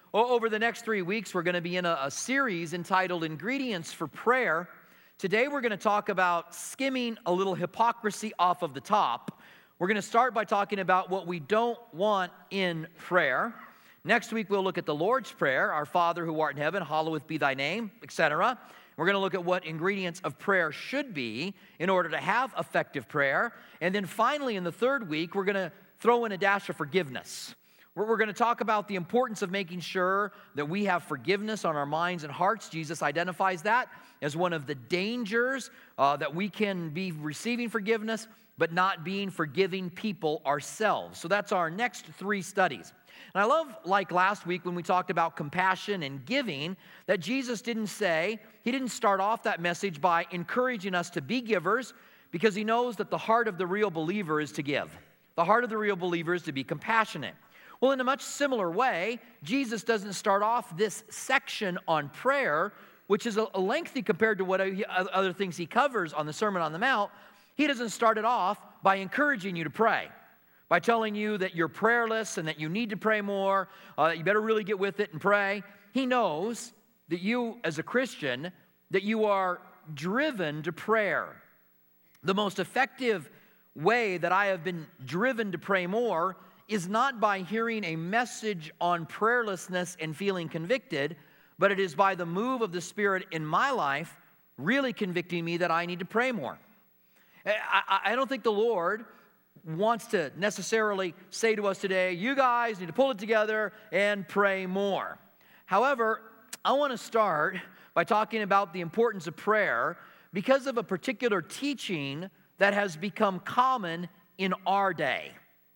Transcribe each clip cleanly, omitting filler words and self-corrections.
Over the next 3 weeks, we're going to be in a series entitled Ingredients for Prayer. Today, we're going to talk about skimming a little hypocrisy off of the top. We're going to start by talking about what we don't want in prayer. Next week, we'll look at the Lord's Prayer, our Father who art in heaven, hallowed be thy name, etc. We're going to look at what ingredients of prayer should be in order to have effective prayer. And then finally, in the third week, we're going to throw in a dash of forgiveness. We're going to talk about the importance of making sure that we have forgiveness on our minds and hearts. Jesus identifies that as one of the dangers that we can be receiving forgiveness, but not being forgiving people ourselves. So that's our next 3 studies. And I love, like last week when we talked about compassion and giving, that Jesus didn't start off that message by encouraging us to be givers, because he knows that the heart of the real believer is to give. The heart of the real believer is to be compassionate. Well, in a much similar way, Jesus doesn't start off this section on prayer, which is a lengthy compared to what other things he covers on the Sermon on the Mount. He doesn't start it off by encouraging you to pray, by telling you that you're prayerless and that you need to pray more, that you better really get with it and pray. He knows that you, as a Christian, that you are driven to prayer. The most effective way that I have been driven to pray more is not by hearing a message on prayerlessness and feeling convicted, but it is by the move of the Spirit in my life really convicting me that I need to pray more. I don't think the Lord wants to necessarily say to us today, you guys need to pull it together and pray more. However, I want to start by talking about the importance of prayer because of a particular teaching that has become common in our day.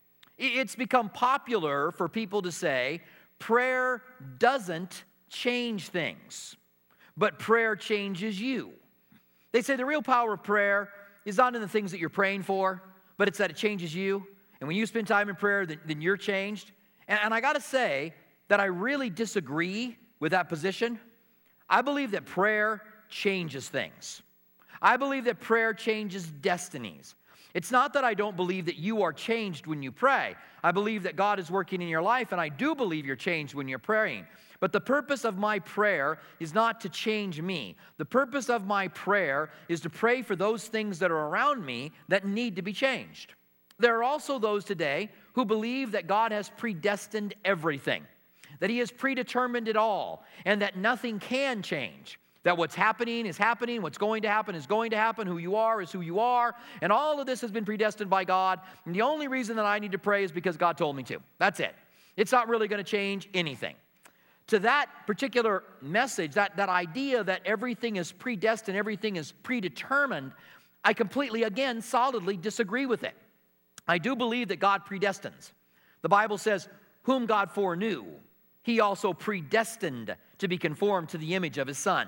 It's become popular for people to say, prayer doesn't change things, but prayer changes you. They say the real power of prayer is not in the things that you're praying for, but it's that it changes you. And when you spend time in prayer, then you're changed. And I got to say that I really disagree with that position. I believe that prayer changes things. I believe that prayer changes destinies. It's not that I don't believe that you are changed when you pray. I believe that God is working in your life, and I do believe you're changed when you're praying. But the purpose of my prayer is not to change me. The purpose of my prayer is to pray for those things that are around me that need to be changed. There are also those today who believe that God has predestined everything, that he has predetermined it all, and that nothing can change. That what's happening is happening, what's going to happen is going to happen, who you are is who you are, and all of this has been predestined by God, and the only reason that I need to pray is because God told me to. That's it. It's not really going to change anything. To that particular message, that idea that everything is predestined, everything is predetermined, I completely, again, solidly disagree with it. I do believe that God predestines. The Bible says, whom God foreknew, he also predestined to be conformed to the image of his Son.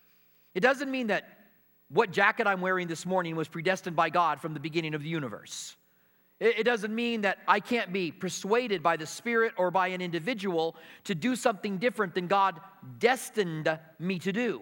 It doesn't mean that what jacket I'm wearing this morning was predestined by God from the beginning of the universe. It doesn't mean that I can't be persuaded by the Spirit or by an individual to do something different than God destined me to do.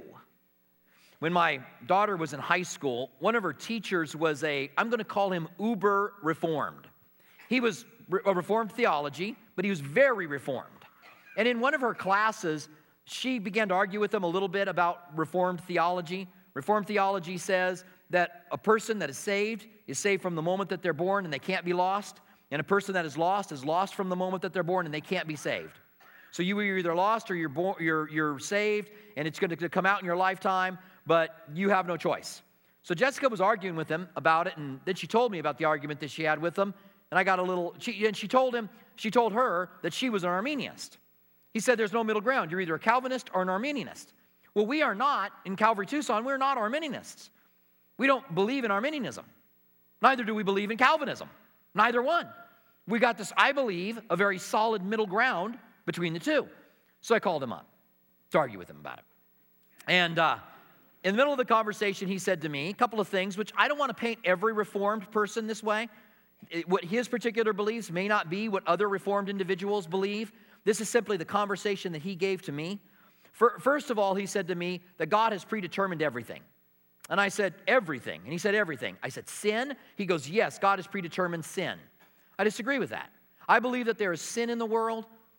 When my daughter was in high school, one of her teachers was I'm going to call him uber reformed. He was a reformed theology, but he was very reformed. And in one of her classes, she began to argue with him a little bit about Reformed theology. Reformed theology says that a person that is saved from the moment that they're born and they can't be lost. And a person that is lost from the moment that they're born and they can't be saved. So you are either lost or you're saved, and it's going to come out in your lifetime, but you have no choice. So Jessica was arguing with him about it, and then she told me about the argument that she had with him. And I got she told her that she was an Arminianist. He said there's no middle ground. You're either a Calvinist or an Arminianist. Well, we are not, in Calvary Tucson, we're not Arminianists. We don't believe in Arminianism. Neither do we believe in Calvinism. Neither one. We got this, I believe, a very solid middle ground between the two. So I called him up to argue with him about it. And in the middle of the conversation, he said to me a couple of things, which I don't want to paint every Reformed person this way. What his particular beliefs may not be what other Reformed individuals believe. This is simply the conversation that he gave to me. First of all, he said to me that God has predetermined everything. And I said, everything. And he said, everything. I said, sin? He goes, yes, God has predetermined sin. I disagree with that. I believe that there is sin in the world.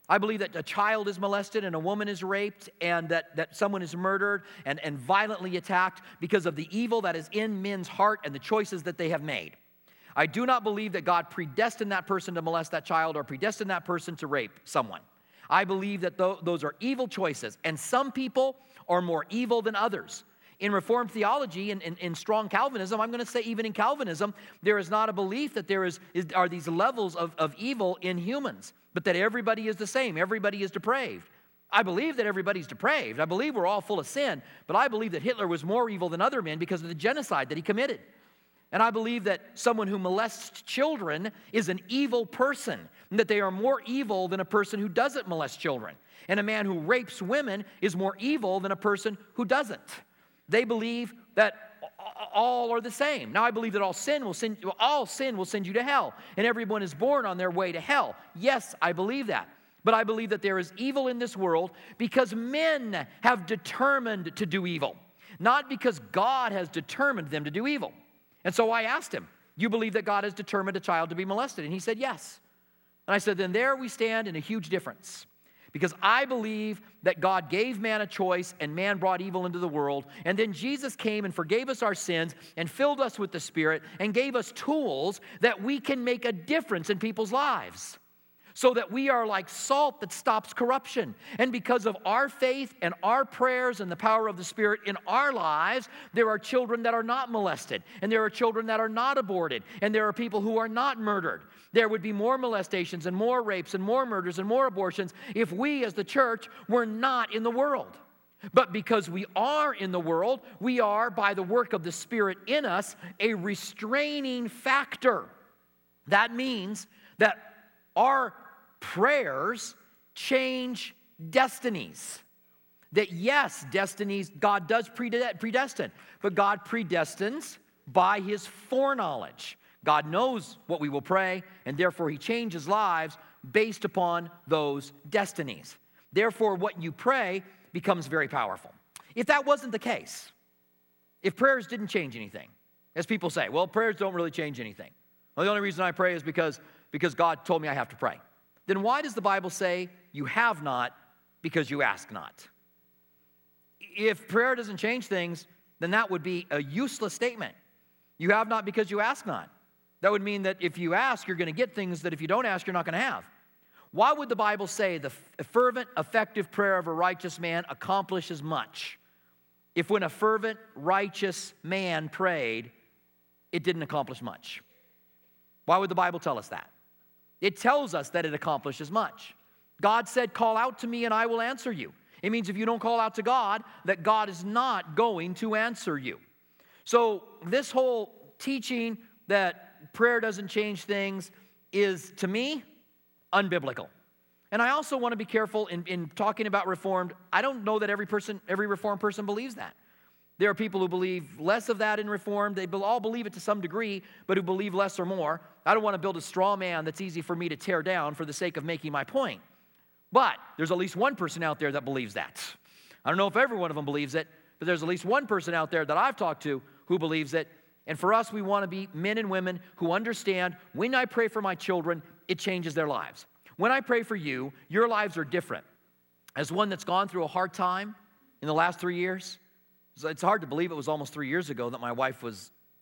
I believe that a child is molested and a woman is raped and that someone is murdered and violently attacked because of the evil that is in men's heart and the choices that they have made. I do not believe that God predestined that person to molest that child or predestined that person to rape someone. I believe that those are evil choices, and some people are more evil than others. In Reformed theology and in strong Calvinism, I'm going to say even in Calvinism, there is not a belief that there are these levels of evil in humans, but that everybody is the same, everybody is depraved. I believe that everybody's depraved. I believe we're all full of sin, but I believe that Hitler was more evil than other men because of the genocide that he committed. And I believe that someone who molests children is an evil person, and that they are more evil than a person who doesn't molest children. And a man who rapes women is more evil than a person who doesn't. They believe that all are the same. Now, I believe that all sin will send you to hell, and everyone is born on their way to hell. Yes, I believe that. But I believe that there is evil in this world because men have determined to do evil, not because God has determined them to do evil. And so I asked him, you believe that God has determined a child to be molested? And he said, yes. And I said, then there we stand in a huge difference. Because I believe that God gave man a choice and man brought evil into the world. And then Jesus came and forgave us our sins and filled us with the Spirit and gave us tools that we can make a difference in people's lives. So that we are like salt that stops corruption. And because of our faith and our prayers and the power of the Spirit in our lives, there are children that are not molested. And there are children that are not aborted. And there are people who are not murdered. There would be more molestations and more rapes and more murders and more abortions if we as the church were not in the world. But because we are in the world, we are, by the work of the Spirit in us, a restraining factor. That means that our prayers change destinies. That yes, destinies, God does predestine, but God predestines by His foreknowledge. God knows what we will pray, and therefore He changes lives based upon those destinies. Therefore, what you pray becomes very powerful. If that wasn't the case, if prayers didn't change anything, as people say, well, prayers don't really change anything. Well, the only reason I pray is because God told me I have to pray. Then why does the Bible say you have not because you ask not? If prayer doesn't change things, then that would be a useless statement. You have not because you ask not. That would mean that if you ask, you're going to get things that if you don't ask, you're not going to have. Why would the Bible say the fervent, effective prayer of a righteous man accomplishes much? If when a fervent, righteous man prayed, it didn't accomplish much. Why would the Bible tell us that? It tells us that it accomplishes much. God said, call out to me and I will answer you. It means if you don't call out to God, that God is not going to answer you. So this whole teaching that prayer doesn't change things is, to me, unbiblical. And I also want to be careful in talking about Reformed. I don't know that every Reformed person believes that. There are people who believe less of that in Reformed. They all believe it to some degree, but who believe less or more. I don't want to build a straw man that's easy for me to tear down for the sake of making my point. But there's at least one person out there that believes that. I don't know if every one of them believes it, but there's at least one person out there that I've talked to who believes it. And for us, we want to be men and women who understand when I pray for my children, it changes their lives. When I pray for you, your lives are different. As one that's gone through a hard time in the last 3 years, it's hard to believe it was almost 3 years ago that my wife it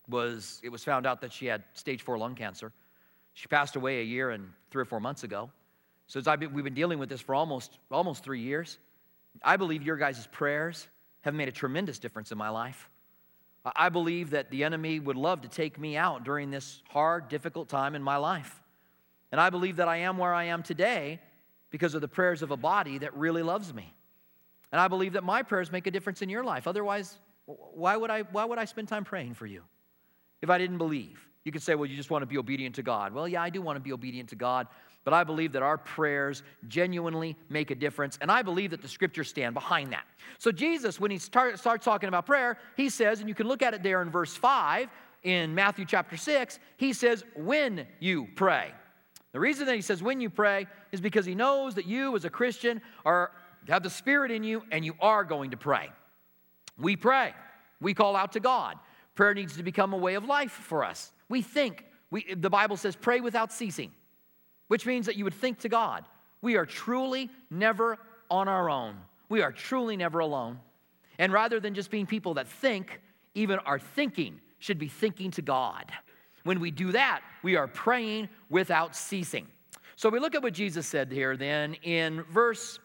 was found out that she had stage 4 lung cancer. She passed away a year and 3 or 4 months ago. So we've been dealing with this for almost 3 years. I believe your guys' prayers have made a tremendous difference in my life. I believe that the enemy would love to take me out during this hard, difficult time in my life. And I believe that I am where I am today because of the prayers of a body that really loves me. And I believe that my prayers make a difference in your life. Otherwise, why would I spend time praying for you if I didn't believe? You could say, well, you just want to be obedient to God. Well, yeah, I do want to be obedient to God, but I believe that our prayers genuinely make a difference, and I believe that the Scriptures stand behind that. So Jesus, when he starts talking about prayer, he says, and you can look at it there in verse 5 in Matthew chapter 6, he says, when you pray. The reason that he says when you pray is because he knows that you as a Christian have the Spirit in you and you are going to pray. We pray. We call out to God. Prayer needs to become a way of life for us. We think. The Bible says pray without ceasing, which means that you would think to God. We are truly never on our own. We are truly never alone. And rather than just being people that think, even our thinking should be thinking to God. When we do that, we are praying without ceasing. So we look at what Jesus said here then in verse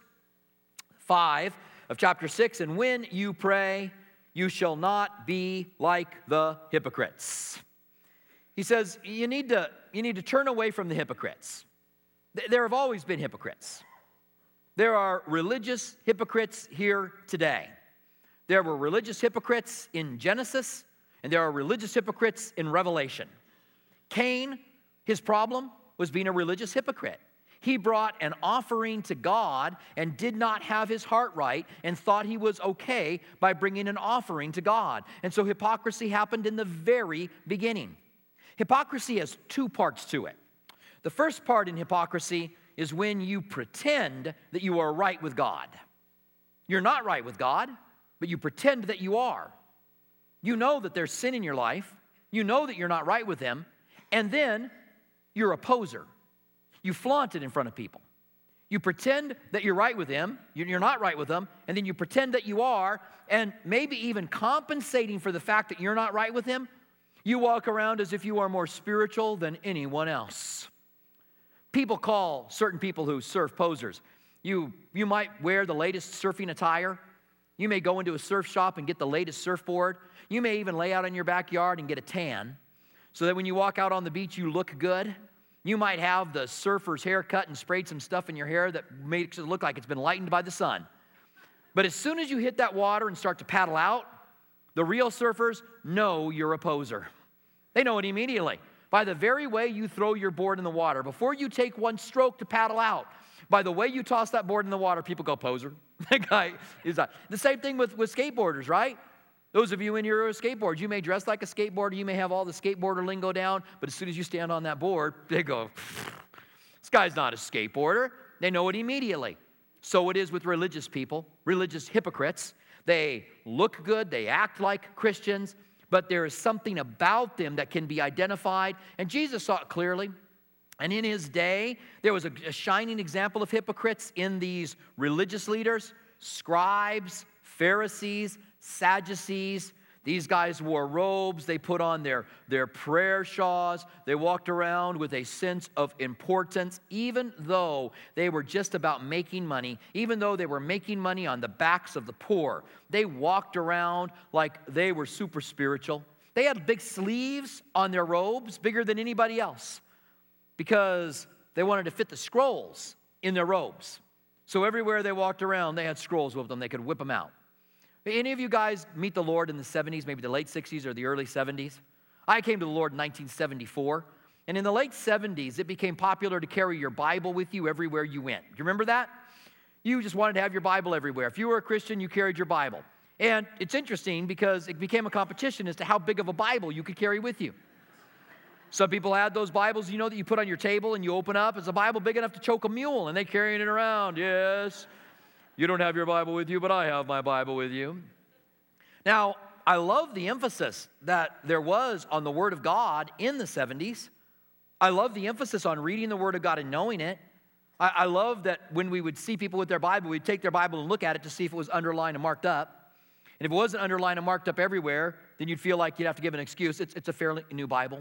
5 of chapter 6. And when you pray, you shall not be like the hypocrites. He says you need to turn away from the hypocrites. There have always been hypocrites. There are religious hypocrites here today. There were religious hypocrites in Genesis, and there are religious hypocrites in Revelation. Cain, his problem was being a religious hypocrite. He brought an offering to God and did not have his heart right and thought he was okay by bringing an offering to God. And so hypocrisy happened in the very beginning. Hypocrisy has two parts to it. The first part in hypocrisy is when you pretend that you are right with God. You're not right with God, but you pretend that you are. You know that there's sin in your life. You know that you're not right with Him. And then you're a poser. You flaunt it in front of people. You pretend that you're right with Him. You're not right with Him. And then you pretend that you are. And maybe even compensating for the fact that you're not right with Him, you walk around as if you are more spiritual than anyone else. People call certain people who surf posers. You might wear the latest surfing attire. You may go into a surf shop and get the latest surfboard. You may even lay out in your backyard and get a tan so that when you walk out on the beach, you look good. You might have the surfer's haircut and sprayed some stuff in your hair that makes it look like it's been lightened by the sun. But as soon as you hit that water and start to paddle out, the real surfers know you're a poser. They know it immediately. By the very way you throw your board in the water, before you take one stroke to paddle out, by the way you toss that board in the water, people go, poser. That guy is not. The same thing with skateboarders, right? Those of you in here who are skateboards, you may dress like a skateboarder, you may have all the skateboarder lingo down, but as soon as you stand on that board, they go, this guy's not a skateboarder. They know it immediately. So it is with religious people, religious hypocrites. They look good, they act like Christians, but there is something about them that can be identified, and Jesus saw it clearly. And in His day, there was a shining example of hypocrites in these religious leaders, scribes, Pharisees, Sadducees. These guys wore robes. They put on their prayer shawls. They walked around with a sense of importance, even though they were just about making money, even though they were making money on the backs of the poor. They walked around like they were super spiritual. They had big sleeves on their robes, bigger than anybody else, because they wanted to fit the scrolls in their robes. So everywhere they walked around, they had scrolls with them. They could whip them out. Any of you guys meet the Lord in the 70s, maybe the late 60s or the early 70s? I came to the Lord in 1974. And in the late 70s, it became popular to carry your Bible with you everywhere you went. Do you remember that? You just wanted to have your Bible everywhere. If you were a Christian, you carried your Bible. And it's interesting because it became a competition as to how big of a Bible you could carry with you. Some people had those Bibles, that you put on your table and you open up. It's a Bible big enough to choke a mule, and they're carrying it around. Yes. You don't have your Bible with you, but I have my Bible with you. Now, I love the emphasis that there was on the Word of God in the 70s. I love the emphasis on reading the Word of God and knowing it. I love that when we would see people with their Bible, we'd take their Bible and look at it to see if it was underlined and marked up. And if it wasn't underlined and marked up everywhere, then you'd feel like you'd have to give an excuse. It's a fairly new Bible.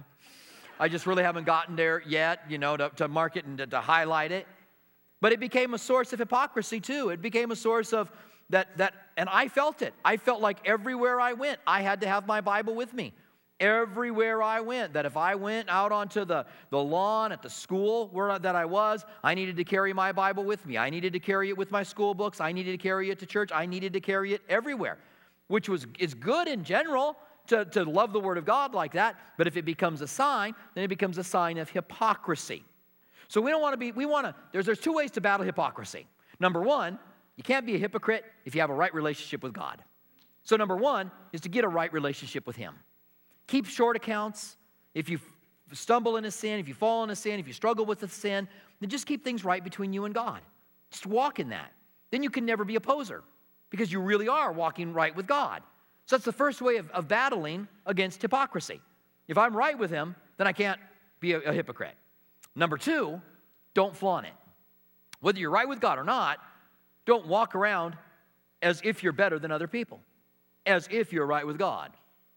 I just really haven't gotten there yet, to mark it and to highlight it. But it became a source of hypocrisy too. It became a source of that, and I felt it. I felt like everywhere I went, I had to have my Bible with me. Everywhere I went, that if I went out onto the lawn at the school that I was, I needed to carry my Bible with me. I needed to carry it with my school books. I needed to carry it to church. I needed to carry it everywhere, which is good in general to love the Word of God like that. But if it becomes a sign, then it becomes a sign of hypocrisy. So we don't want to be, there's two ways to battle hypocrisy. Number one, you can't be a hypocrite if you have a right relationship with God. So number one is to get a right relationship with Him. Keep short accounts. If you stumble into sin, if you fall into sin, if you struggle with the sin, then just keep things right between you and God. Just walk in that. Then you can never be a poser because you really are walking right with God. So that's the first way of battling against hypocrisy. If I'm right with Him, then I can't be a hypocrite. Number two, don't flaunt it. Whether you're right with God or not, don't walk around as if you're better than other people, as if you're right with God.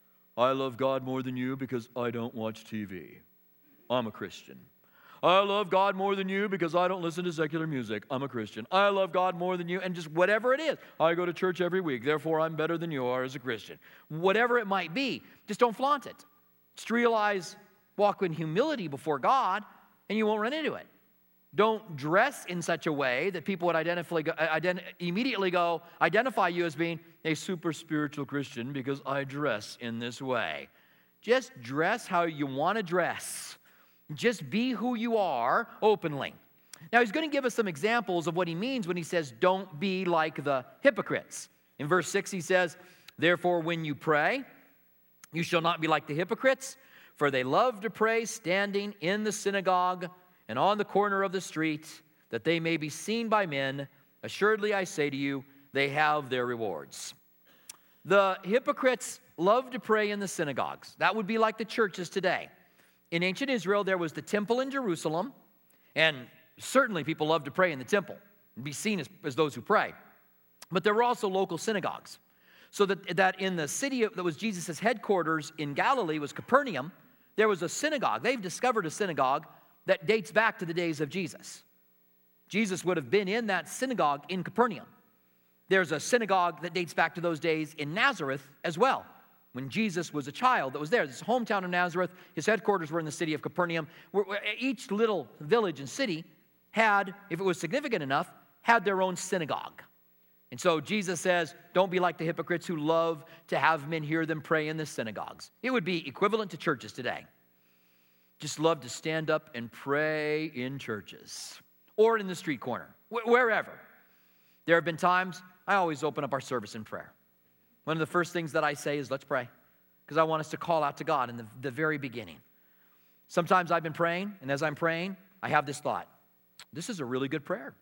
I love God more than you because I don't watch TV. I'm a Christian. I love God more than you because I don't listen to secular music. I'm a Christian. I love God more than you, and just whatever it is. I go to church every week, therefore I'm better than you are as a Christian. Whatever it might be, just don't flaunt it. Just realize, walk in humility before God, and you won't run into it. Don't dress in such a way that people would immediately identify you as being a super spiritual Christian because I dress in this way. Just dress how you want to dress. Just be who you are openly. Now, he's going to give us some examples of what he means when he says, don't be like the hypocrites. In verse 6, he says, therefore, when you pray, you shall not be like the hypocrites, for they love to pray standing in the synagogue and on the corner of the street, that they may be seen by men. Assuredly, I say to you, they have their rewards. The hypocrites love to pray in the synagogues. That would be like the churches today. In ancient Israel, there was the temple in Jerusalem, and certainly people loved to pray in the temple and be seen as those who pray. But there were also local synagogues. So that in the city that was Jesus' headquarters in Galilee was Capernaum, there was a synagogue. They've discovered a synagogue that dates back to the days of Jesus. Jesus would have been in that synagogue in Capernaum. There's a synagogue that dates back to those days in Nazareth as well, when Jesus was a child that was there. This is hometown of Nazareth. His headquarters were in the city of Capernaum. Each little village and city had, if it was significant enough, had their own synagogue. And so Jesus says, don't be like the hypocrites who love to have men hear them pray in the synagogues. It would be equivalent to churches today. Just love to stand up and pray in churches or in the street corner, wherever. There have been times I always open up our service in prayer. One of the first things that I say is, let's pray, because I want us to call out to God in the very beginning. Sometimes I've been praying, and as I'm praying, I have this thought, this is a really good prayer.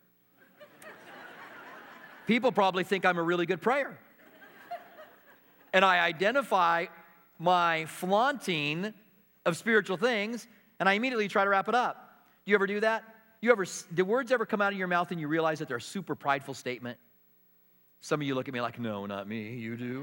People probably think I'm a really good prayer. And I identify my flaunting of spiritual things, and I immediately try to wrap it up. Do you ever do that? Do words ever come out of your mouth and you realize that they're a super prideful statement? Some of you look at me like, no, not me. You do?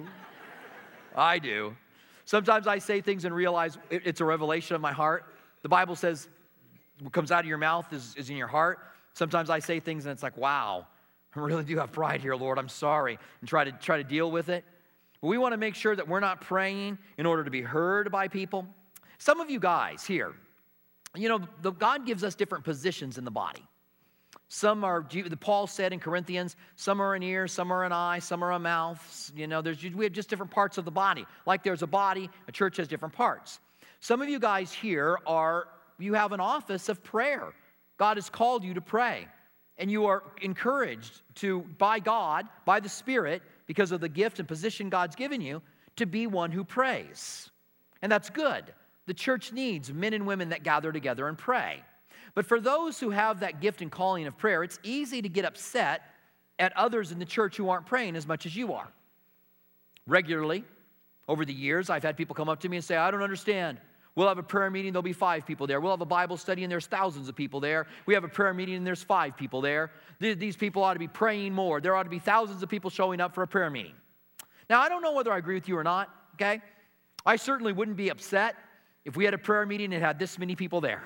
I do. Sometimes I say things and realize it's a revelation of my heart. The Bible says what comes out of your mouth is in your heart. Sometimes I say things and it's like, wow, I really do have pride here, Lord. I'm sorry. And try to deal with it. But we want to make sure that we're not praying in order to be heard by people. Some of you guys here, God gives us different positions in the body. Some are, Paul said in Corinthians, some are an ear, some are an eye, some are a mouth. We have just different parts of the body. Like there's a body, a church has different parts. Some of you guys here you have an office of prayer. God has called you to pray. And you are encouraged by God, by the Spirit, because of the gift and position God's given you, to be one who prays. And that's good. The church needs men and women that gather together and pray. But for those who have that gift and calling of prayer, it's easy to get upset at others in the church who aren't praying as much as you are. Regularly, over the years, I've had people come up to me and say, I don't understand. We'll have a prayer meeting, there'll be 5 people there. We'll have a Bible study, and there's thousands of people there. We have a prayer meeting, and there's 5 people there. These people ought to be praying more. There ought to be thousands of people showing up for a prayer meeting. Now, I don't know whether I agree with you or not, okay? I certainly wouldn't be upset if we had a prayer meeting and had this many people there.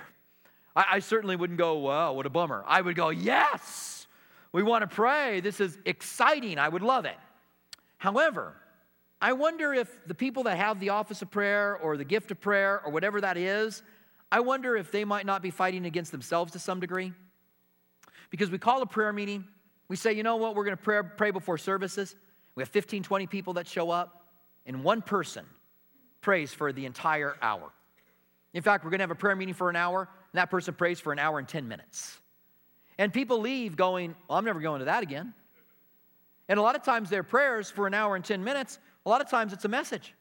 I certainly wouldn't go, wow, what a bummer. I would go, yes, we want to pray. This is exciting. I would love it. However, I wonder if the people that have the office of prayer or the gift of prayer or whatever that is, I wonder if they might not be fighting against themselves to some degree. Because we call a prayer meeting. We say, you know what, we're going to pray before services. We have 15, 20 people that show up, and one person prays for the entire hour. In fact, we're going to have a prayer meeting for an hour, and that person prays for an hour and 10 minutes. And people leave going, well, I'm never going to that again. And a lot of times their prayers for an hour and 10 minutes, a lot of times it's a message.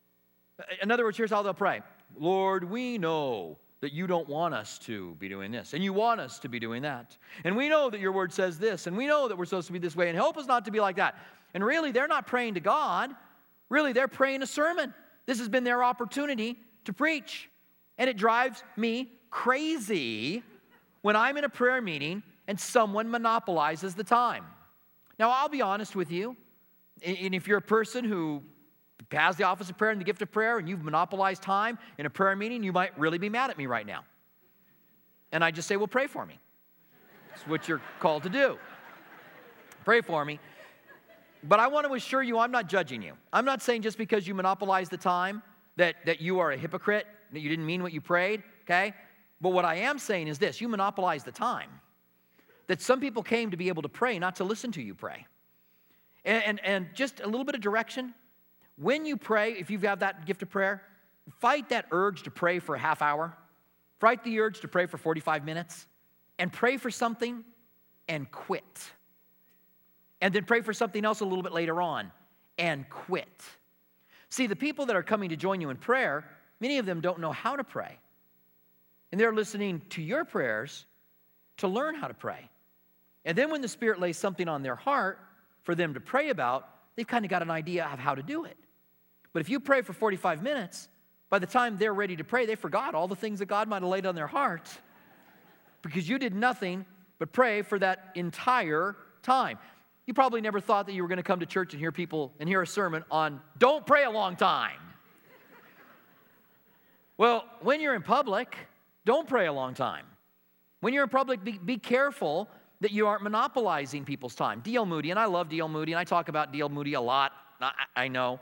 In other words, here's how they'll pray. Lord, we know that you don't want us to be doing this, and you want us to be doing that. And we know that your word says this, and we know that we're supposed to be this way, and help us not to be like that. And really, they're not praying to God. Really, they're praying a sermon. This has been their opportunity to preach. And it drives me crazy when I'm in a prayer meeting and someone monopolizes the time. Now, I'll be honest with you, and if you're a person who has the office of prayer and the gift of prayer, and you've monopolized time in a prayer meeting, you might really be mad at me right now. And I just say, well, pray for me. That's what you're called to do. Pray for me. But I want to assure you, I'm not judging you. I'm not saying just because you monopolize the time that you are a hypocrite, that you didn't mean what you prayed, okay? But what I am saying is this: you monopolize the time. That some people came to be able to pray, not to listen to you pray. And just a little bit of direction. When you pray, if you have that gift of prayer, fight that urge to pray for a half hour. Fight the urge to pray for 45 minutes. And pray for something and quit. And then pray for something else a little bit later on and quit. See, the people that are coming to join you in prayer, many of them don't know how to pray. And they're listening to your prayers to learn how to pray. And then when the Spirit lays something on their heart for them to pray about, they've kind of got an idea of how to do it. But if you pray for 45 minutes, by the time they're ready to pray, they forgot all the things that God might have laid on their heart because you did nothing but pray for that entire time. You probably never thought that you were going to come to church and hear people and hear a sermon on don't pray a long time. Well, when you're in public, don't pray a long time. When you're in public, be careful that you aren't monopolizing people's time. D.L. Moody, and I love D.L. Moody, and I talk about D.L. Moody a lot, I know.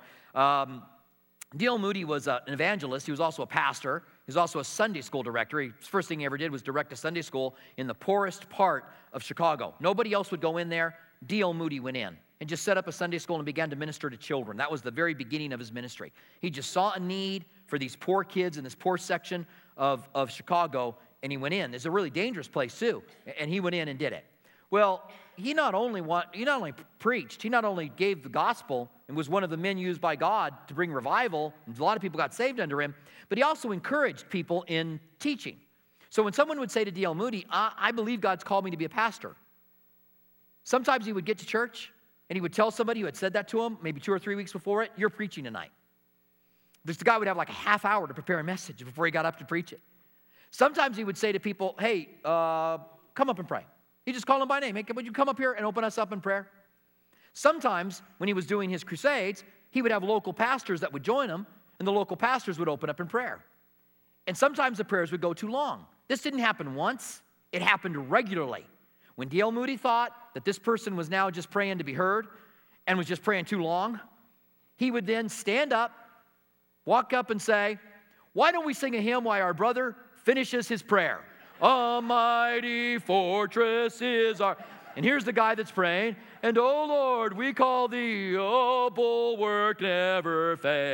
D.L. Moody was an evangelist. He was also a pastor. He was also a Sunday school director. His first thing he ever did was direct a Sunday school in the poorest part of Chicago. Nobody else would go in there. D.L. Moody went in and just set up a Sunday school and began to minister to children. That was the very beginning of his ministry. He just saw a need for these poor kids in this poor section of Chicago, and he went in. It's a really dangerous place, too, and he went in and did it. Well, he not only preached, he not only gave the gospel and was one of the men used by God to bring revival, and a lot of people got saved under him, but he also encouraged people in teaching. So when someone would say to D.L. Moody, I believe God's called me to be a pastor, sometimes he would get to church and he would tell somebody who had said that to him maybe 2 or 3 weeks before it, you're preaching tonight. This guy would have like a half hour to prepare a message before he got up to preach it. Sometimes he would say to people, hey, come up and pray. He just called them by name. Hey, would you come up here and open us up in prayer? Sometimes when he was doing his crusades, he would have local pastors that would join him, and the local pastors would open up in prayer. And sometimes the prayers would go too long. This didn't happen once. It happened regularly. When D.L. Moody thought that this person was now just praying to be heard and was just praying too long, he would then stand up, walk up and say, why don't we sing a hymn while our brother finishes his prayer? A mighty fortress is our... And here's the guy that's praying, and oh Lord, we call thee a bulwark never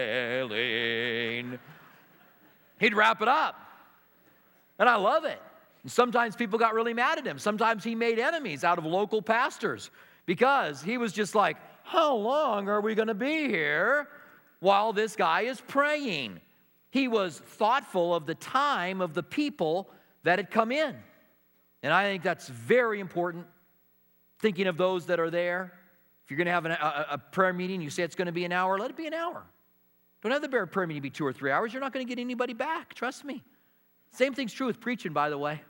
failing. He'd wrap it up. And I love it. And sometimes people got really mad at him. Sometimes he made enemies out of local pastors because he was just like, how long are we going to be here while this guy is praying? He was thoughtful of the time of the people that had come in. And I think that's very important, thinking of those that are there. If you're going to have a prayer meeting, you say it's going to be an hour, let it be an hour. Don't have the prayer meeting be 2 or 3 hours. You're not going to get anybody back, trust me. Same thing's true with preaching, by the way.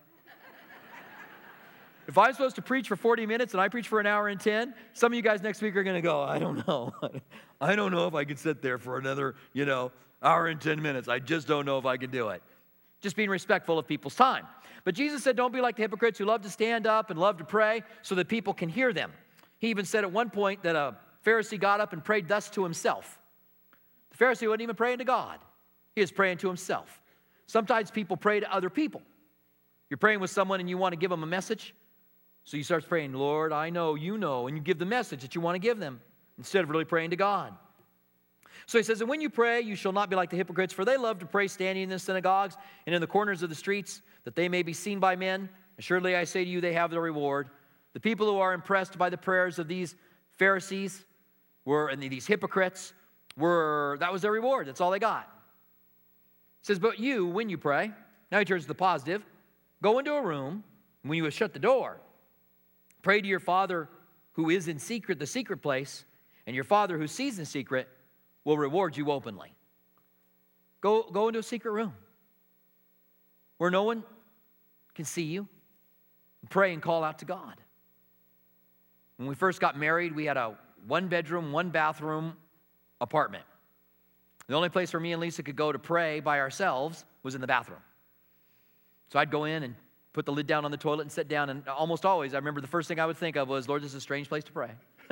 If I'm supposed to preach for 40 minutes and I preach for an hour and 10, some of you guys next week are going to go, I don't know. I don't know if I can sit there for another, hour and 10 minutes. I just don't know if I can do it. Just being respectful of people's time. But Jesus said, don't be like the hypocrites who love to stand up and love to pray so that people can hear them. He even said at one point that a Pharisee got up and prayed thus to himself. The Pharisee wasn't even praying to God. He was praying to himself. Sometimes people pray to other people. You're praying with someone and you want to give them a message. So you start praying, Lord, I know, you know, and you give the message that you want to give them instead of really praying to God. So he says, and when you pray, you shall not be like the hypocrites, for they love to pray standing in the synagogues and in the corners of the streets, that they may be seen by men. Assuredly, I say to you, they have their reward. The people who are impressed by the prayers of these Pharisees and these hypocrites that was their reward. That's all they got. He says, but you, when you pray, now he turns to the positive, go into a room, and when you have shut the door, pray to your Father who is in secret, the secret place, and your Father who sees in secret will reward you openly. Go into a secret room where no one can see you. Pray and call out to God. When we first got married, we had a 1-bedroom, 1-bathroom apartment. The only place where me and Lisa could go to pray by ourselves was in the bathroom. So I'd go in and put the lid down on the toilet and sit down, and almost always, I remember the first thing I would think of was, Lord, this is a strange place to pray.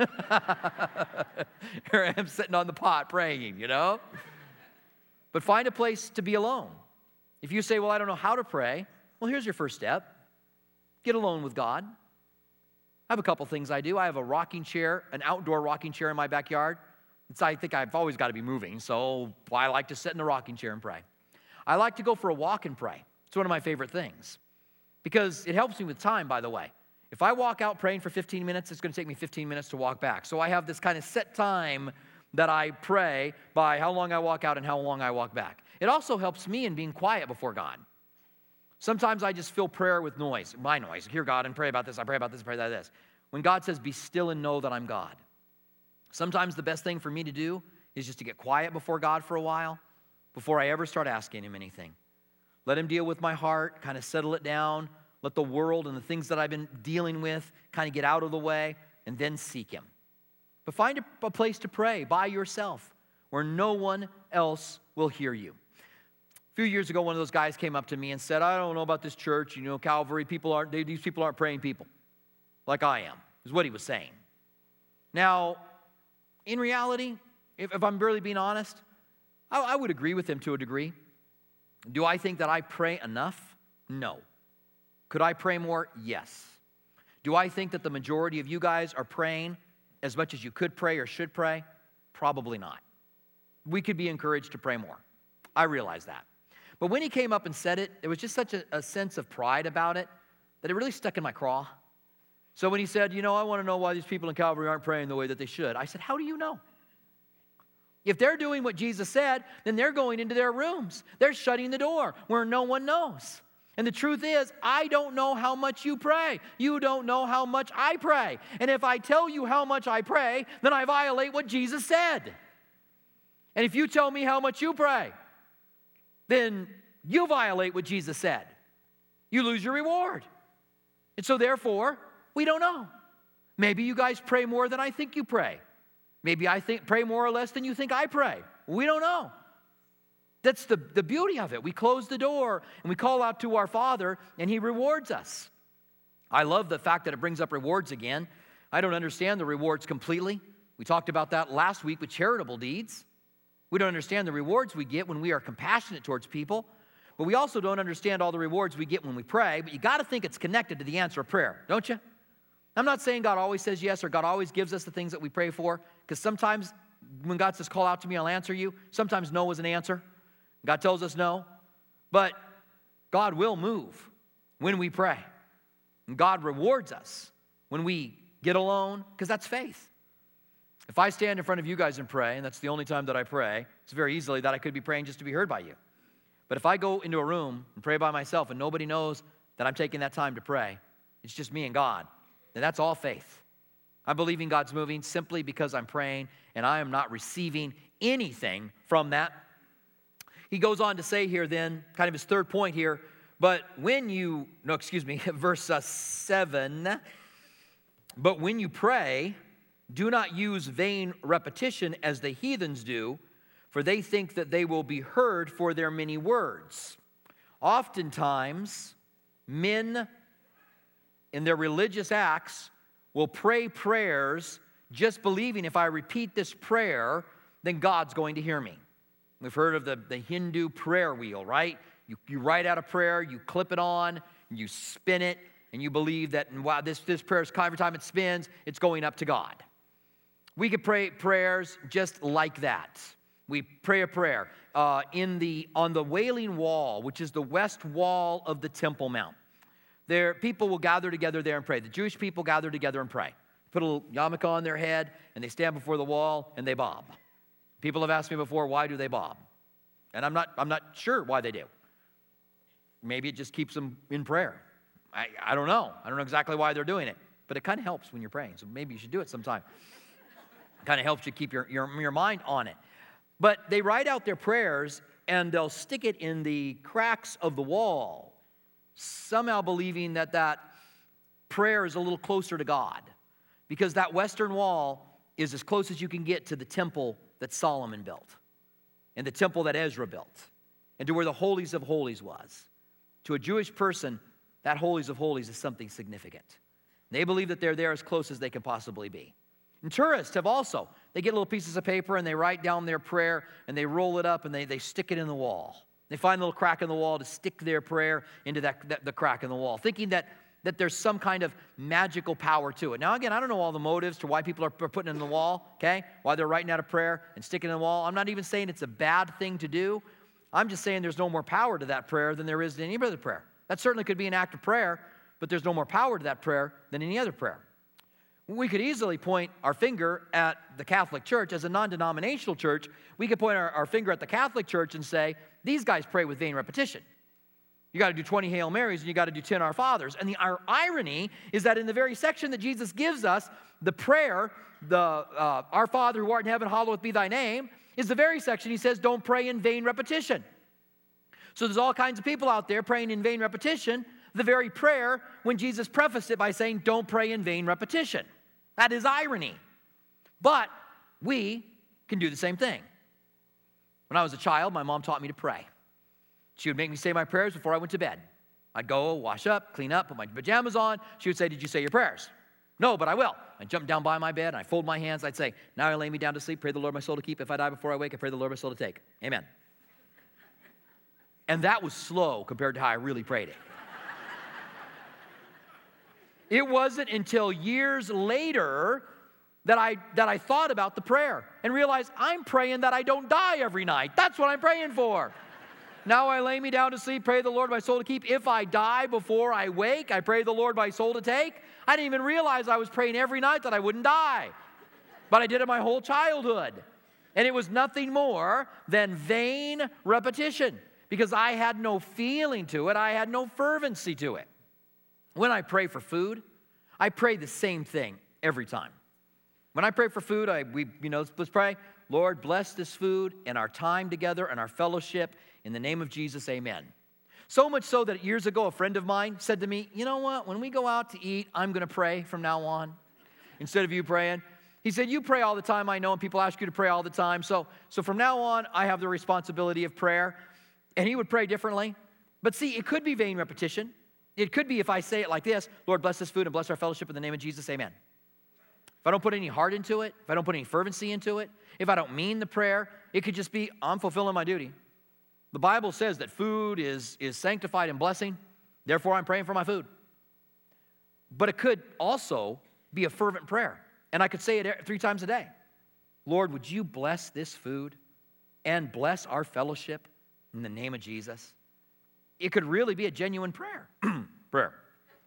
Here I am sitting on the pot praying, you know? But find a place to be alone. If you say, well, I don't know how to pray, well, here's your first step. Get alone with God. I have a couple things I do. I have a rocking chair, an outdoor rocking chair in my backyard. I think I've always got to be moving, so I like to sit in the rocking chair and pray. I like to go for a walk and pray. It's one of my favorite things because it helps me with time, by the way. If I walk out praying for 15 minutes, it's going to take me 15 minutes to walk back. So I have this kind of set time that I pray by how long I walk out and how long I walk back. It also helps me in being quiet before God. Sometimes I just fill prayer with noise, my noise. Hear God and pray about this, I pray about this, I pray about this. When God says, be still and know that I'm God. Sometimes the best thing for me to do is just to get quiet before God for a while before I ever start asking Him anything. Let Him deal with my heart, kind of settle it down. Let the world and the things that I've been dealing with kind of get out of the way, and then seek Him. But find a place to pray by yourself where no one else will hear you. A few years ago, one of those guys came up to me and said, I don't know about this church, Calvary, these people aren't praying people like I am, is what he was saying. Now, in reality, if I'm really being honest, I would agree with him to a degree. Do I think that I pray enough? No. Could I pray more? Yes. Do I think that the majority of you guys are praying as much as you could pray or should pray? Probably not. We could be encouraged to pray more. I realize that. But when he came up and said it, there was just such a sense of pride about it that it really stuck in my craw. So when he said, I want to know why these people in Calvary aren't praying the way that they should, I said, how do you know? If they're doing what Jesus said, then they're going into their rooms. They're shutting the door where no one knows. And the truth is, I don't know how much you pray. You don't know how much I pray. And if I tell you how much I pray, then I violate what Jesus said. And if you tell me how much you pray, then you violate what Jesus said. You lose your reward. And so therefore, we don't know. Maybe you guys pray more than I think you pray. Maybe I pray more or less than you think I pray. We don't know. That's the beauty of it. We close the door and we call out to our Father and He rewards us. I love the fact that it brings up rewards again. I don't understand the rewards completely. We talked about that last week with charitable deeds. We don't understand the rewards we get when we are compassionate towards people. But we also don't understand all the rewards we get when we pray. But you got to think it's connected to the answer of prayer, don't you? I'm not saying God always says yes or God always gives us the things that we pray for. Because sometimes when God says, call out to me, I'll answer you. Sometimes no is an answer. God tells us no. But God will move when we pray. And God rewards us when we get alone, because that's faith. If I stand in front of you guys and pray, and that's the only time that I pray, it's very easily that I could be praying just to be heard by you. But if I go into a room and pray by myself and nobody knows that I'm taking that time to pray, it's just me and God, then that's all faith. I'm believing God's moving simply because I'm praying and I am not receiving anything from that. He goes on to say here then, kind of his third point here, verse 7, but when you pray, do not use vain repetition as the heathens do, for they think that they will be heard for their many words. Oftentimes, men in their religious acts will pray prayers just believing if I repeat this prayer, then God's going to hear me. We've heard of the Hindu prayer wheel, right? You write out a prayer, you clip it on, you spin it, and you believe that, wow, this prayer is every time it spins, it's going up to God. We could pray prayers just like that. We pray a prayer on the Wailing Wall, which is the west wall of the Temple Mount. There, people will gather together there and pray. The Jewish people gather together and pray. Put a little yarmulke on their head, and they stand before the wall, and they bob. People have asked me before, why do they bob? And I'm not sure why they do. Maybe it just keeps them in prayer. I don't know. I don't know exactly why they're doing it, but it kind of helps when you're praying, so maybe you should do it sometime. It kind of helps you keep your mind on it. But they write out their prayers, and they'll stick it in the cracks of the wall, somehow believing that prayer is a little closer to God, because that western wall is as close as you can get to the temple that Solomon built and the temple that Ezra built and to where the holies of holies was. To a Jewish person, that holies of holies is something significant. They believe that they're there as close as they can possibly be. And tourists have also, they get little pieces of paper and they write down their prayer and they roll it up and they stick it in the wall. They find a little crack in the wall to stick their prayer into the crack in the wall, thinking that there's some kind of magical power to it. Now, again, I don't know all the motives to why people are putting it in the wall, okay? Why they're writing out a prayer and sticking it in the wall. I'm not even saying it's a bad thing to do. I'm just saying there's no more power to that prayer than there is to any other prayer. That certainly could be an act of prayer, but there's no more power to that prayer than any other prayer. We could easily point our finger at the Catholic Church. As a non-denominational church, we could point our finger at the Catholic Church and say, these guys pray with vain repetition. You got to do 20 Hail Marys and you got to do 10 Our Fathers. And our irony is that in the very section that Jesus gives us, the prayer, Our Father who art in heaven, hallowed be thy name, is the very section he says don't pray in vain repetition. So there's all kinds of people out there praying in vain repetition, the very prayer when Jesus prefaced it by saying don't pray in vain repetition. That is irony. But we can do the same thing. When I was a child, my mom taught me to pray. She would make me say my prayers before I went to bed. I'd go wash up, clean up, put my pajamas on. She would say, did you say your prayers? No, but I will. I'd jump down by my bed, and I'd fold my hands. I'd say, now I lay me down to sleep. Pray the Lord my soul to keep. If I die before I wake, I pray the Lord my soul to take. Amen. And that was slow compared to how I really prayed it. It wasn't until years later that I thought about the prayer and realized I'm praying that I don't die every night. That's what I'm praying for. Now I lay me down to sleep, pray the Lord my soul to keep. If I die before I wake, I pray the Lord my soul to take. I didn't even realize I was praying every night that I wouldn't die. But I did it my whole childhood. And it was nothing more than vain repetition because I had no feeling to it. I had no fervency to it. When I pray for food, I pray the same thing every time. When I pray for food, let's pray, Lord, bless this food and our time together and our fellowship. In the name of Jesus, amen. So much so that years ago, a friend of mine said to me, you know what, when we go out to eat, I'm going to pray from now on instead of you praying. He said, you pray all the time, I know, and people ask you to pray all the time. So from now on, I have the responsibility of prayer. And he would pray differently. But see, it could be vain repetition. It could be if I say it like this, Lord, bless this food and bless our fellowship in the name of Jesus, amen. If I don't put any heart into it, if I don't put any fervency into it, if I don't mean the prayer, it could just be, I'm fulfilling my duty. The Bible says that food is sanctified and blessing, therefore I'm praying for my food. But it could also be a fervent prayer, and I could say it 3 times a day. Lord, would you bless this food and bless our fellowship in the name of Jesus? It could really be a genuine prayer. Prayer.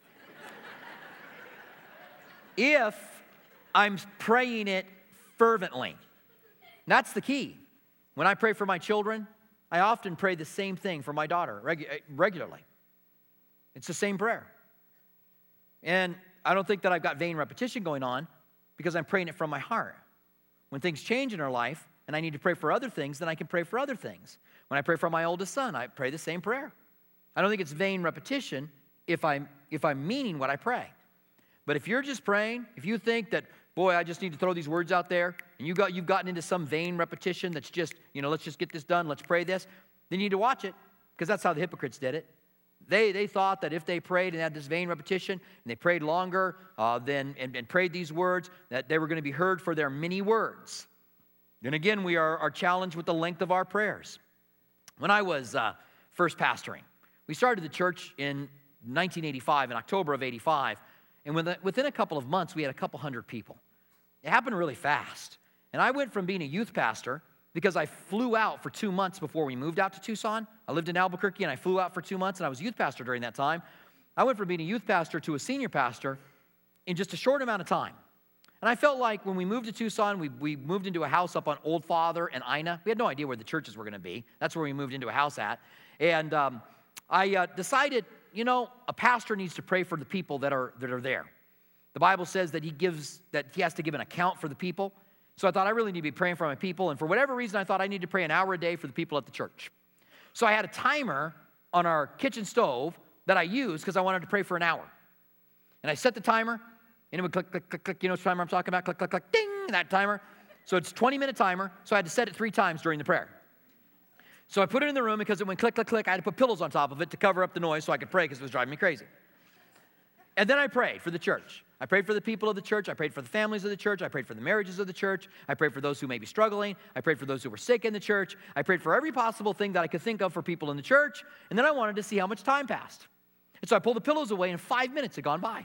If I'm praying it fervently. That's the key. When I pray for my children, I often pray the same thing for my daughter regularly. It's the same prayer. And I don't think that I've got vain repetition going on because I'm praying it from my heart. When things change in our life and I need to pray for other things, then I can pray for other things. When I pray for my oldest son, I pray the same prayer. I don't think it's vain repetition if I'm meaning what I pray. But if you're just praying, if you think that, boy, I just need to throw these words out there, and you've gotten into some vain repetition that's just, let's just get this done, let's pray this, then you need to watch it, because that's how the hypocrites did it. They thought that if they prayed and had this vain repetition, and they prayed longer and prayed these words, that they were going to be heard for their many words. Then again, we are challenged with the length of our prayers. When I was first pastoring, we started the church in 1985, in October of 85, and within a couple of months, we had a couple hundred people. It happened really fast. And I went from being a youth pastor, because I flew out for 2 months before we moved out to Tucson. I lived in Albuquerque, and I flew out for 2 months, and I was a youth pastor during that time. I went from being a youth pastor to a senior pastor in just a short amount of time. And I felt like when we moved to Tucson, we moved into a house up on Old Father and Ina. We had no idea where the churches were going to be. That's where we moved into a house at. And I decided, a pastor needs to pray for the people that are there. The Bible says that he has to give an account for the people. So I thought I really need to be praying for my people. And for whatever reason, I thought I need to pray an hour a day for the people at the church. So I had a timer on our kitchen stove that I used because I wanted to pray for an hour. And And I set the timer, and it would click, click, click, click. You know what timer I'm talking about? Click, click, click, ding, that timer. So it's a 20-minute timer, so I had to set it 3 times during the prayer. So I put it in the room because it went click, click, click. I had to put pillows on top of it to cover up the noise so I could pray because it was driving me crazy. And then I prayed for the church. I prayed for the people of the church. I prayed for the families of the church. I prayed for the marriages of the church. I prayed for those who may be struggling. I prayed for those who were sick in the church. I prayed for every possible thing that I could think of for people in the church. And then I wanted to see how much time passed. And so I pulled the pillows away, and 5 minutes had gone by.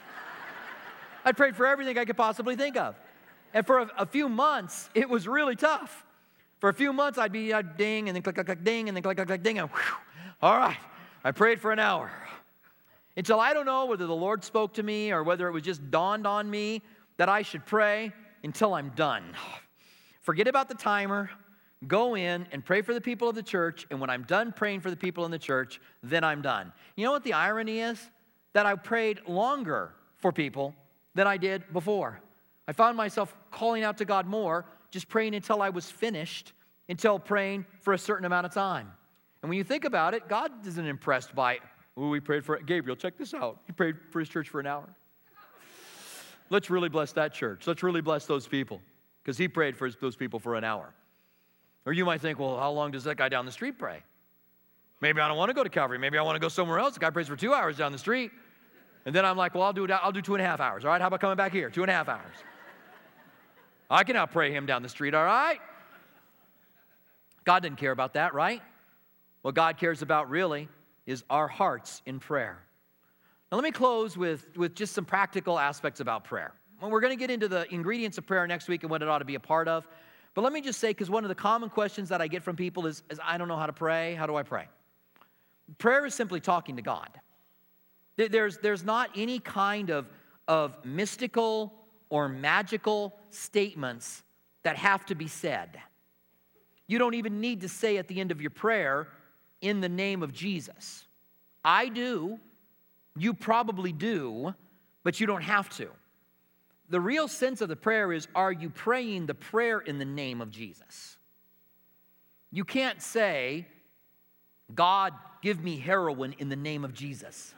I prayed for everything I could possibly think of. And for a few months, it was really tough. For a few months, I'd ding, and then click, click, click, ding, and then click, click, click, ding, and whew, all right, I prayed for an hour. Until I don't know whether the Lord spoke to me or whether it was just dawned on me that I should pray until I'm done. Forget about the timer. Go in and pray for the people of the church, and when I'm done praying for the people in the church, then I'm done. You know what the irony is? That I prayed longer for people than I did before. I found myself calling out to God more, just praying until I was finished, until praying for a certain amount of time. And when you think about it, God isn't impressed by, oh, we prayed for Gabriel, check this out. He prayed for his church for an hour. Let's really bless that church. Let's really bless those people, because he prayed for those people for an hour. Or you might think, well, how long does that guy down the street pray? Maybe I don't want to go to Calvary. Maybe I want to go somewhere else. The guy prays for 2 hours down the street. And then I'm like, well, I'll do 2.5 hours. All right, how about coming back here? 2.5 hours. I can outpray him down the street, all right? God didn't care about that, right? What God cares about really is our hearts in prayer. Now let me close with just some practical aspects about prayer. Well, we're going to get into the ingredients of prayer next week and what it ought to be a part of. But let me just say, because one of the common questions that I get from people is I don't know how to pray. How do I pray? Prayer is simply talking to God. There's not any kind of mystical or magical statements that have to be said. You don't even need to say at the end of your prayer, in the name of Jesus. I do. You probably do, but you don't have to. The real sense of the prayer is, are you praying the prayer in the name of Jesus? You can't say, God, give me heroin in the name of Jesus.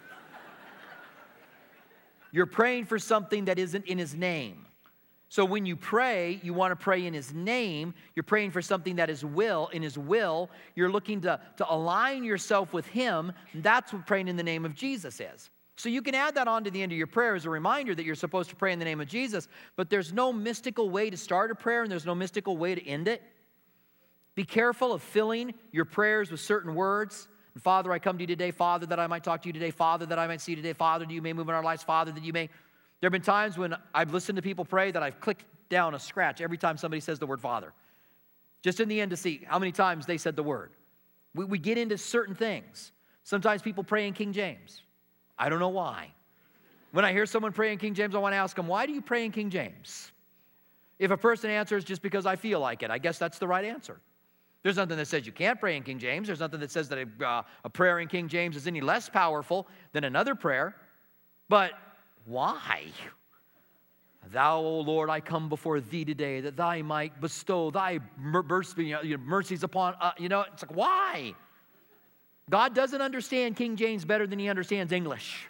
You're praying for something that isn't in his name. So when you pray, you want to pray in his name. You're praying for something that is in his will. You're looking to align yourself with him. That's what praying in the name of Jesus is. So you can add that on to the end of your prayer as a reminder that you're supposed to pray in the name of Jesus, but there's no mystical way to start a prayer and there's no mystical way to end it. Be careful of filling your prayers with certain words. And Father, I come to you today, Father, that I might talk to you today, Father, that I might see you today, Father, that you may move in our lives, Father, that you may... There have been times when I've listened to people pray that I've clicked down a scratch every time somebody says the word Father. Just in the end to see how many times they said the word. We get into certain things. Sometimes people pray in King James. I don't know why. When I hear someone pray in King James, I want to ask them, why do you pray in King James? If a person answers just because I feel like it, I guess that's the right answer. There's nothing that says you can't pray in King James. There's nothing that says that a prayer in King James is any less powerful than another prayer. But why? Thou, O Lord, I come before thee today that thy might bestow thy mercies upon, it's like, why? God doesn't understand King James better than he understands English.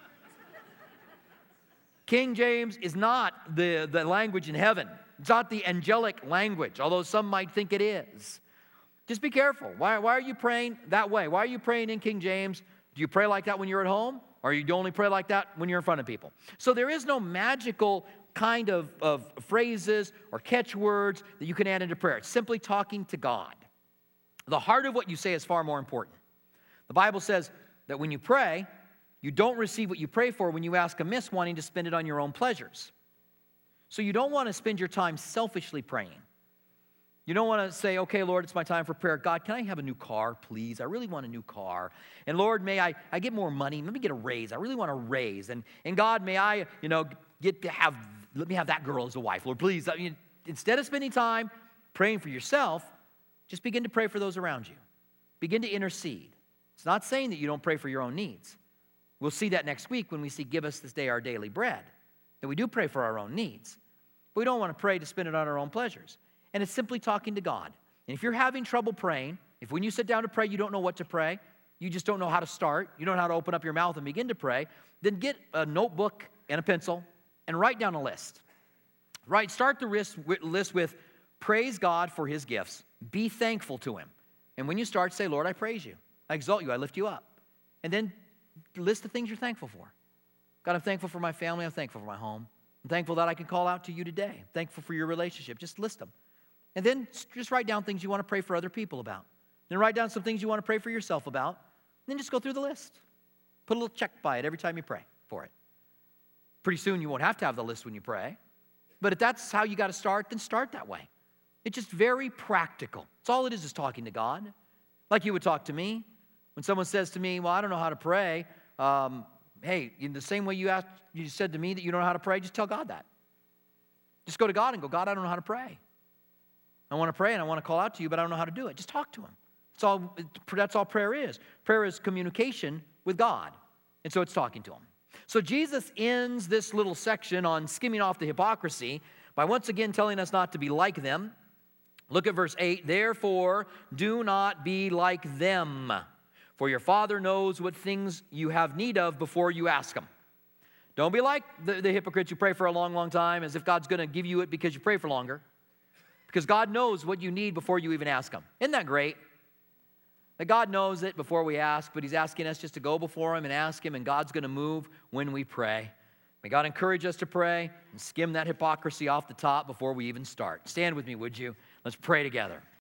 King James is not the language in heaven. It's not the angelic language, although some might think it is. Just be careful. Why are you praying that way? Why are you praying in King James? Do you pray like that when you're at home? Or you only pray like that when you're in front of people? So there is no magical kind of phrases or catchwords that you can add into prayer. It's simply talking to God. The heart of what you say is far more important. The Bible says that when you pray, you don't receive what you pray for when you ask amiss, wanting to spend it on your own pleasures. So you don't want to spend your time selfishly praying. You don't want to say, okay, Lord, it's my time for prayer. God, can I have a new car, please? I really want a new car. And Lord, may I get more money? Let me get a raise. I really want a raise. And God, may I, let me have that girl as a wife. Lord, please. Instead of spending time praying for yourself, just begin to pray for those around you. Begin to intercede. It's not saying that you don't pray for your own needs. We'll see that next week when we see give us this day our daily bread, that we do pray for our own needs. But we don't want to pray to spend it on our own pleasures. And it's simply talking to God. And if you're having trouble praying, if when you sit down to pray you don't know what to pray, you just don't know how to start, you don't know how to open up your mouth and begin to pray, then get a notebook and a pencil and write down a list. Start the list with praise God for his gifts. Be thankful to him. And when you start, say, Lord, I praise you. I exalt you. I lift you up. And then list the things you're thankful for. God, I'm thankful for my family. I'm thankful for my home. I'm thankful that I can call out to you today. I'm thankful for your relationship. Just list them. And then just write down things you want to pray for other people about. Then write down some things you want to pray for yourself about. And then just go through the list. Put a little check by it every time you pray for it. Pretty soon you won't have to have the list when you pray. But if that's how you got to start, then start that way. It's just very practical. It's all it is talking to God. Like you would talk to me. When someone says to me, well, I don't know how to pray, hey, in the same way you said to me that you don't know how to pray, just tell God that. Just go to God and go, God, I don't know how to pray. I want to pray and I want to call out to you, but I don't know how to do it. Just talk to him. That's all prayer is. Prayer is communication with God. And so it's talking to him. So Jesus ends this little section on skimming off the hypocrisy by once again telling us not to be like them. Look at verse 8. Therefore, do not be like them, for your Father knows what things you have need of before you ask him. Don't be like the hypocrites who pray for a long, long time as if God's going to give you it because you pray for longer. Because God knows what you need before you even ask him. Isn't that great? That God knows it before we ask, but he's asking us just to go before him and ask him, and God's going to move when we pray. May God encourage us to pray and skim that hypocrisy off the top before we even start. Stand with me, would you? Let's pray together.